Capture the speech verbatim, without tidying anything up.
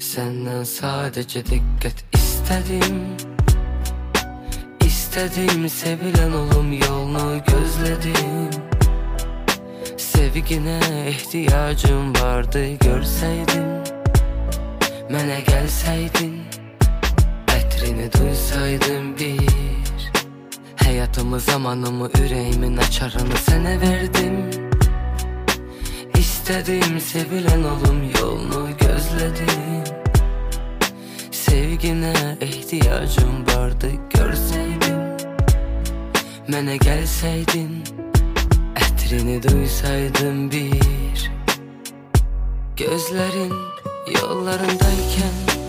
Senden sadece dikkat istedim. İstedim sevilen olum yolunu gözledim. Sevgine ihtiyacım vardı görseydin. Mənə gəlsəydin, ətrini duysaydın bir. Həyatımı, zamanımı, ürəyimin açarını sənə verdim. İstədim sevilen olum yolunu gözledim. Sevgine ihtiyacım vardı görseydin. Mənə gəlsəydin, ətrini duysaydın bir. Gözlerin yollarındayken